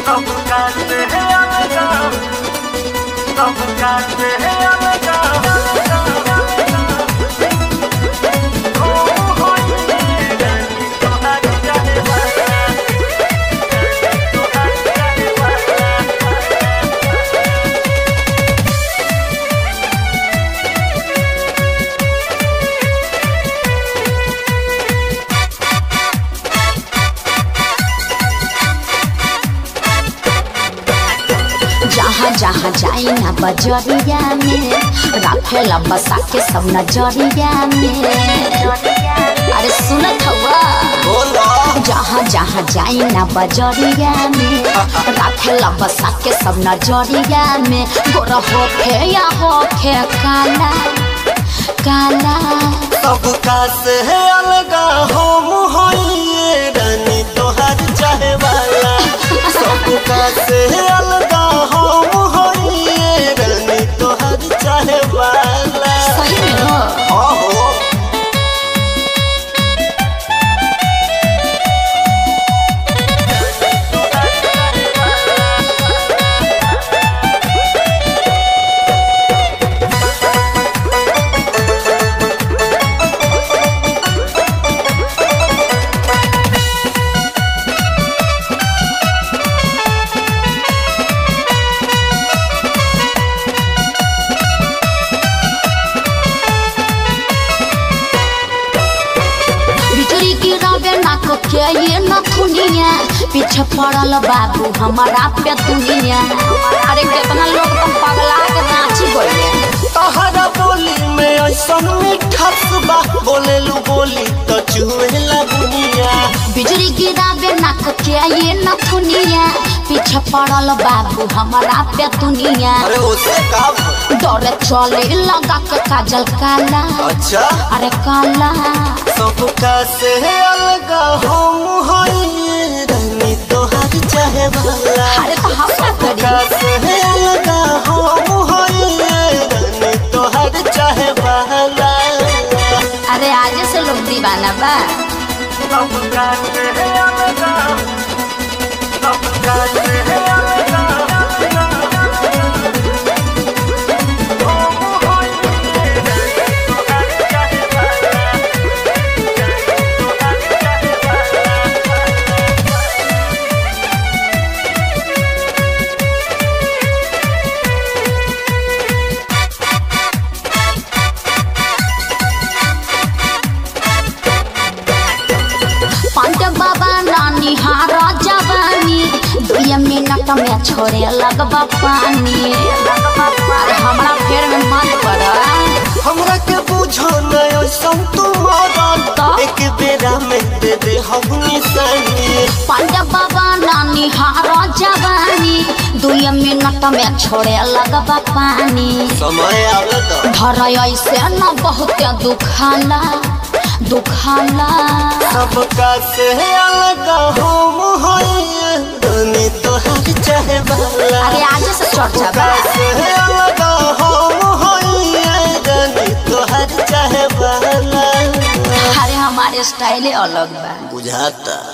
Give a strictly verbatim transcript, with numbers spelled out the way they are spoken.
Tocaste algo, tocaste algo. जहाँ जहाँ जाई ना बजरिया में रखेला बसा के सब नजरिया में। अरे सुनत हवा जहाँ जहाँ जाई ना बजरिया में रखेला बसा के सब नजरिया में। गोरा होखे या होखे काला काला सबका से अलगा हो मुहैये रानी तोहर चाहे वाला। सबका से अलगा हो मुहैये रानी तोहर चाहे वाला। सही में हो आहो के ये न खुनिया पीछे पड़ल बाबू हमारा पे दुनिया। अरे कितना लोग तुम पगला के नाची गए। तहरा बोली में ऐसन मिठास बा बोलेलू बोली तो चुहेला दुनिया। बिजली गिरावे नाक के ये न खुनिया पीछे पड़ल बाबू हमारा पे दुनिया। अरे उसे का डरे चले लगा के काजल काला। अच्छा अरे काला सबका से अलगा हो मुहैये रानी तोहर चाहे वाला। अरे तो हम क्या सबका करी से अलगा हो मुहैये रानी तोहर चाहे वाला। अरे आज से लोग दीवाना बा। सबका से अलगा सबका से अलगा पंत बाबा नानी हारा जवानी दुई मिनट में छोड़े लगबा पानी। अरे हमरा फेर में मत पड़ा। हमरा के बुझो न ऐसन तुम्हारा तो? एक बेरा में दे दे हम निशानी। पंत बाबा नानी हारा जवानी दुई मिनट में छोड़े लगबा पानी। समय आवे तो धर ऐसे न बहुत दुखाला दुखाला। सबका से अलगा हो मुहैये रानी तोहर चाहे वाला। अरे आज से चर्चा बा। सबका से अलगा हो मुहैये रानी तोहर चाहे वाला। अरे हमारे स्टाइल अलग बा बुझाता।